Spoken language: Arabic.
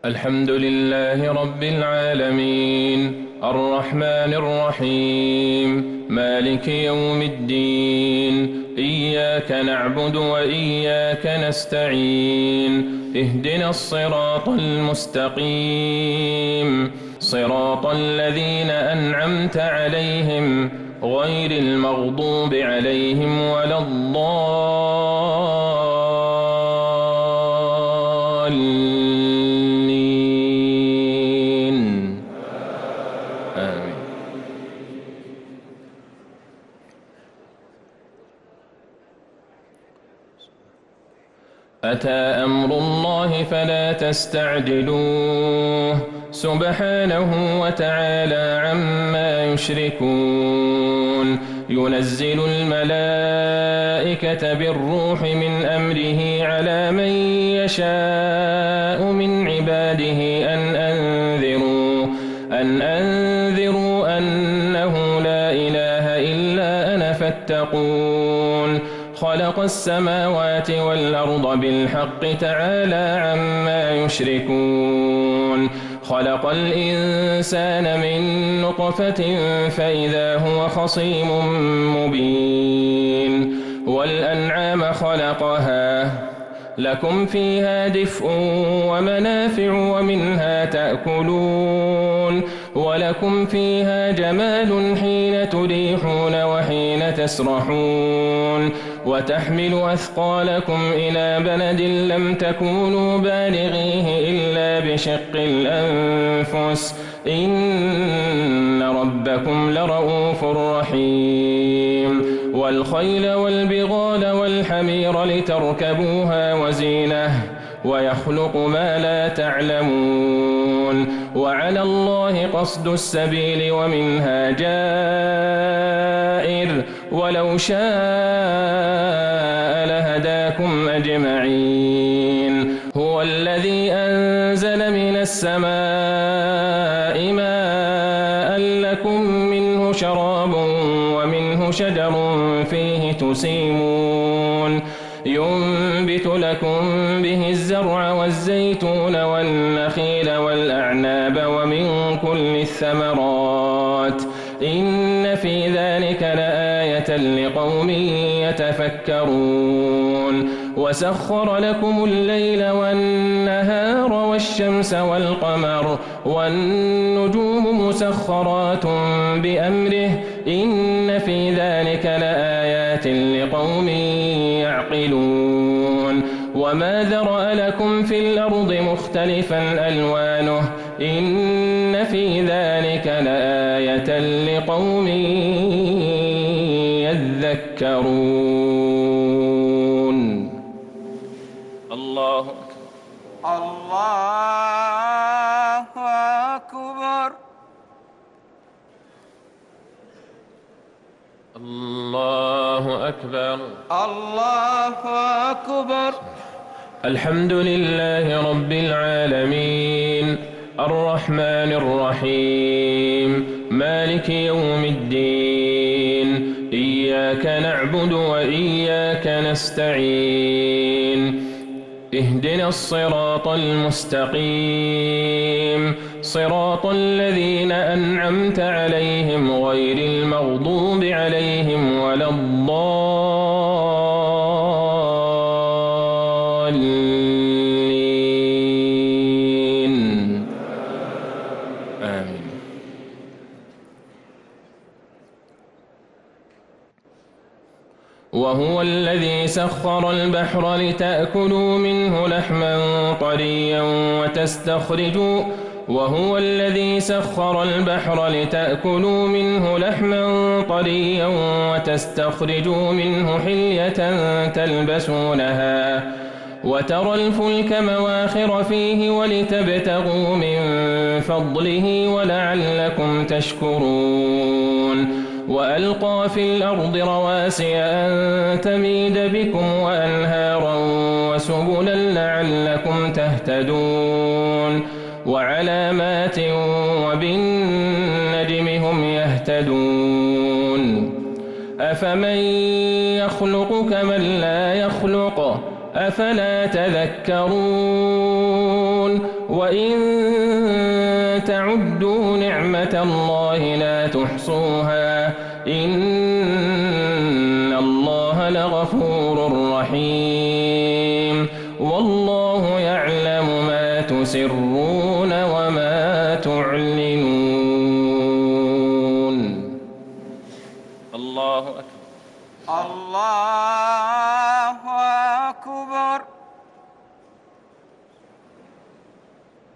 الحمد لله رب العالمين الرحمن الرحيم مالك يوم الدين إياك نعبد وإياك نستعين اهدنا الصراط المستقيم صراط الذين أنعمت عليهم غير المغضوب عليهم ولا الضالين آمين. أتى أمر الله فلا تستعجلوه سبحانه وتعالى عما يشركون ينزل الملائكة بالروح من أمره على من يشاء من عباده أن أنذروا أنه لا إله إلا أنا فاتقون خلق السماوات والأرض بالحق تعالى عما يشركون خلق الإنسان من نطفة فإذا هو خصيم مبين والأنعام خلقها لكم فيها دفء ومنافع ومنها تأكلون ولكم فيها جمال حين تريحون وحين تسرحون وتحمل أثقالكم إلى بلد لم تكونوا بالغيه إلا بشق الأنفس إن ربكم لرؤوف رحيم والخيل والبغال والحمير لتركبوها وزينة ويخلق ما لا تعلمون وعلى الله قصد السبيل ومنها جائر ولو شاء لهداكم أجمعين هو الذي أنزل من السماء ماء لكم منه شراب ومنه شجر فيه تسيمون ينبت لكم به الزرع والزيتون والنخيل والأعناب ومن كل الثمرات إن في ذلك لآية لقوم يتفكرون وسخر لكم الليل والنهار والشمس والقمر والنجوم مسخرات بأمره إن في ذلك لآيات لقوم يعقلون وما ذرأ لكم في الأرض مختلفا ألوانه إن في ذلك لآية لقوم يذكرون الله أكبر الله أكبر الله أكبر. الحمد لله رب العالمين الرحمن الرحيم مالك يوم الدين إياك نعبد وإياك نستعين اهدنا الصراط المستقيم صراط الذين أنعمت عليهم غير المغضوب عليهم ولا الضالين آمين. وهو الذي سخر البحر لتأكلوا منه لحما طريا وتستخرجوا منه حلية تلبسونها وترى الفلك مواخر فيه ولتبتغوا من فضله ولعلكم تشكرون وألقى في الأرض رواسي أن تميد بكم وأنهارا وسبلا لعلكم تهتدون وعلامات وبالنجم هم يهتدون أفمن يخلق كمن لا يخلق أفلا تذكرون وإن تعدوا نعمة الله لا تحصوها إن الله لغفور رحيم والله يعلم ما تسرون وما تعلنون. الله أكبر. الله أكبر.